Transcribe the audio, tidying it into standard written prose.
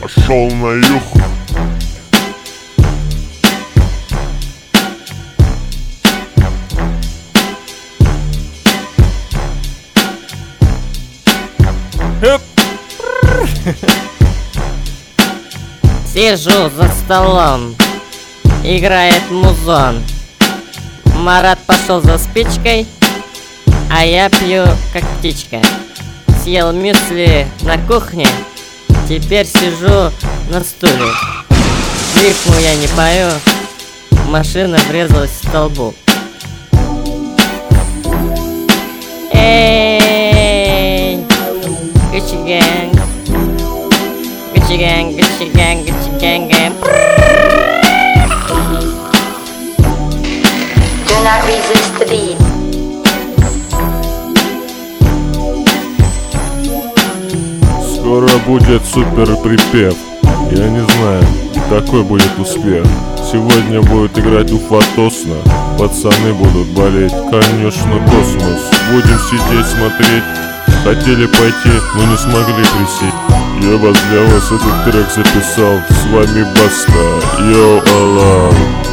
Пошел на юг. Сижу за столом, играет музон. Марат пошел за спичкой, а я пью как птичка. Съел мюсли на кухне, теперь сижу на стуле. Рифму я не пою, машина врезалась в столбу. Эй, Gucci gang, Gucci gang, Gucci gang, Gucci gang, gang. Do not resist the beat. Скоро будет супер припев. Я не знаю, какой будет успех. Сегодня будет играть Уфатосно. Пацаны будут болеть, конечно, космос. Будем сидеть, смотреть. Хотели пойти, но не смогли присесть. Я для вас этот трек записал. С вами Баста, йоу, Аллах.